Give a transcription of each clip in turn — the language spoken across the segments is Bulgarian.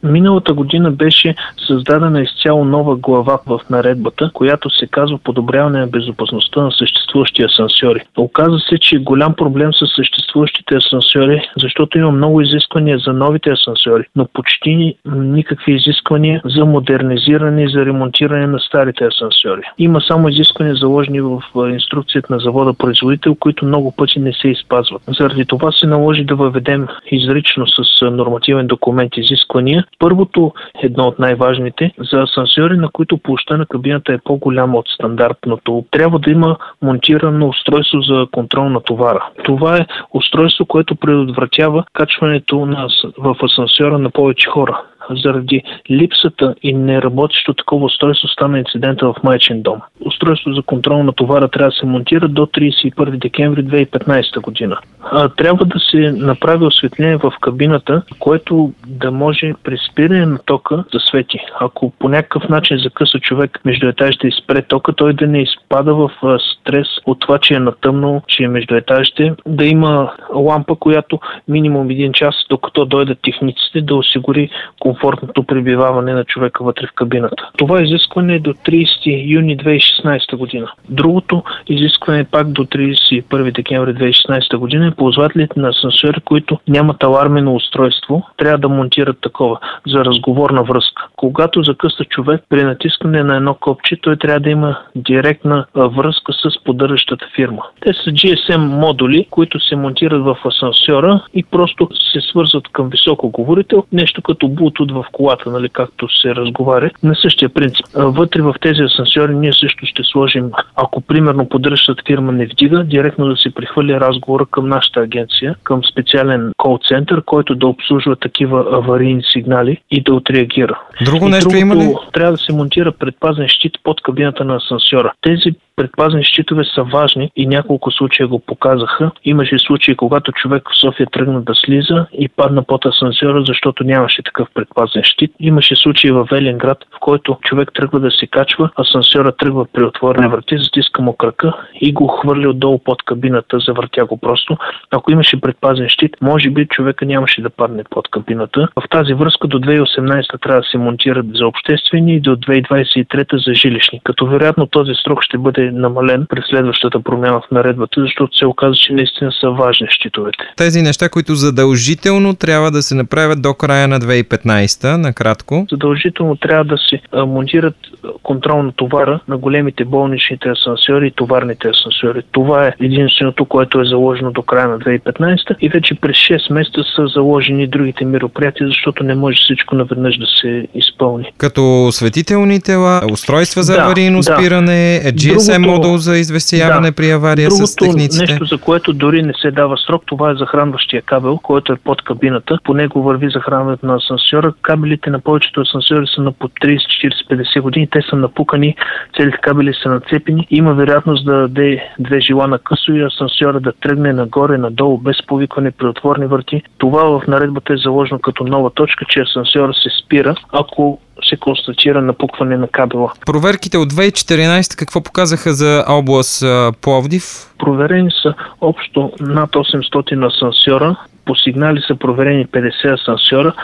Миналата година беше създадена изцяло нова глава в наредбата, която се казва подобряване на безопасността на съществуващи асансьори. Оказва се, че голям проблем с съществуващите асансьори, защото има много изисквания за новите асансьори, но почти никакви изисквания за модернизиране и за ремонтиране на старите асансьори. Има само изисквания заложени в инструкцията на завода-производител, които много пъти не се изпазват. Заради това се наложи да въведем изрично с нормативен документ изисквания. Първото, едно от най-важните, за асансьори, на които площта на кабината е по-голяма от стандартното, трябва да има монтирано устройство за контрол на товара. Това е устройство, което предотвратява качването в асансьора на повече хора. Заради липсата и неработещо такова устройство стана инцидента в Майчин дом. Устройство за контрол на товара трябва да се монтира до 31 декември 2015 година. Трябва да се направи осветление в кабината, което да може при спиране на тока да свети. Ако по някакъв начин закъса човек между етажите и спре тока, той да не изпада в стрес от това, че е на тъмно, че е между етажите, да има лампа, която минимум 1 час, докато дойдат техниците, да осигури комфортното пребиваване на човека вътре в кабината. Това изискване е до 30 юни 2016 година. Другото изискване пак до 31 декември 2016 година е ползвателите на асансьори, които нямат алармено устройство, трябва да монтират такова за разговорна връзка. Когато закъса човек, при натискане на едно копче, той трябва да има директна връзка с поддържащата фирма. Те са GSM модули, които се монтират в асансьора и просто се свързват към високоговорител, нещо като Bluetooth в колата, нали, както се разговаря, на същия принцип. Вътре в тези асансьори ние също ще сложим, ако примерно поддържащата фирма не вдига, директно да се прехвърли разговора към нашата агенция, към специален кол-център, който да обслужва такива аварийни сигнали и да отреагира. Друго нещо има ли? Трябва да се монтира предпазен щит под кабината на асансьора. Тези предпазни щитове са важни и няколко случая го показаха. Имаше случаи, когато човек в София тръгна да слиза и падна под асансьора, защото нямаше такъв предпазен щит. Имаше случаи в Велинград, в който човек тръгва да се качва, асансьора тръгва при отворени врати, затиска му крака и го хвърли отдолу под кабината, завъртя го просто. Ако имаше предпазен щит, може би човека нямаше да падне под кабината. В тази връзка до 2018 трябва да се монтират за обществени и до 2023 за жилищни. Като вероятно този срок ще бъде намален през следващата промяна в наредбата, защото се оказа, че наистина са важни щитовете. Тези неща, които задължително трябва да се направят до края на 2015, накратко. Задължително трябва да се монтират контрол на товара на големите болничните асансьори и товарните асансьори. Това е единственото, което е заложено до края на 2015 и вече през 6 месеца са заложени другите мероприятия, защото не може всичко наведнъж да се изпълни. Като осветителни тела, устройства за аварийно спиране, GSM модул за известяване при авария с техниците. Нещо, за което дори не се дава срок, това е захранващия кабел, който е под кабината. По него върви захранването на асансьора. Кабелите на повечето асансьори са на по 30, 40, 50 години. Те са напукани, целите кабели са нацепени. Има вероятност да даде 2 жила на късо и асансьора да тръгне нагоре, надолу, без повикване при отворни врати. Това в наредбата е заложено като нова точка, че асансьора се спира, ако се констатира напукване на кабела. Проверките от 2014 какво показаха за област Пловдив? Проверени са общо над 800 асансьора. По сигнали са проверени 50 асансьора.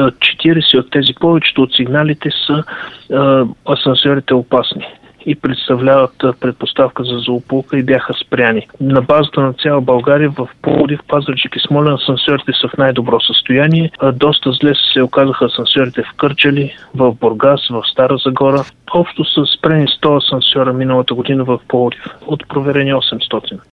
40 от тези, повечето от сигналите са асансьорите опасни и представляват предпоставка за злополука и бяха спряни. На базата на цяла България в Пловдив, Пазарджик и Смолян асансьорите са в най-добро състояние. Доста зле се оказаха асансьорите в Кърджали, в Бургас, в Стара Загора. Общо са спрени 100 асансьора миналата година в Пловдив от проверени 800.